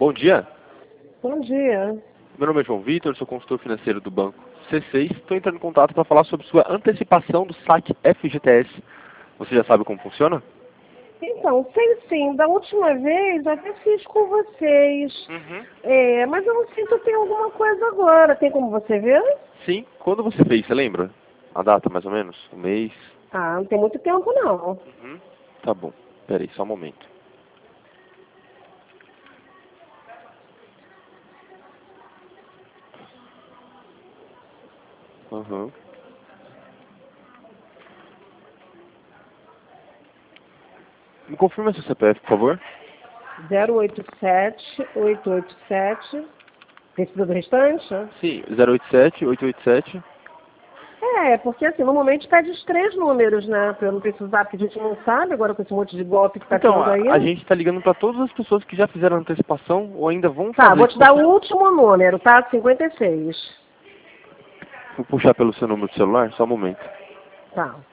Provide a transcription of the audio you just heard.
Bom dia. Bom dia. Meu nome é João Vitor, sou consultor financeiro do banco C6. Estou entrando em contato para falar sobre sua antecipação do saque FGTS. Você já sabe como funciona? Então, sei sim, da última vez eu até fiz com vocês. Mas eu não sei se eu tenho alguma coisa agora. Tem como você ver? Sim. Quando você fez, você lembra? A data, mais ou menos? O mês? Ah, não tem muito tempo não. Tá bom. Pera aí, só um momento. Me confirma seu CPF, por favor. 087-887. Precisa do restante? Sim, 087-887. Porque assim, normalmente pede os 3 números, né? Pra eu não precisar, porque a gente não sabe agora com esse monte de golpe que tá Então, tendo aí. a gente está ligando para todas as pessoas que já fizeram antecipação ou ainda vão Tá, fazer. vou te dar o último número, tá? 56. Vou puxar pelo seu número de celular, só um momento. Tá.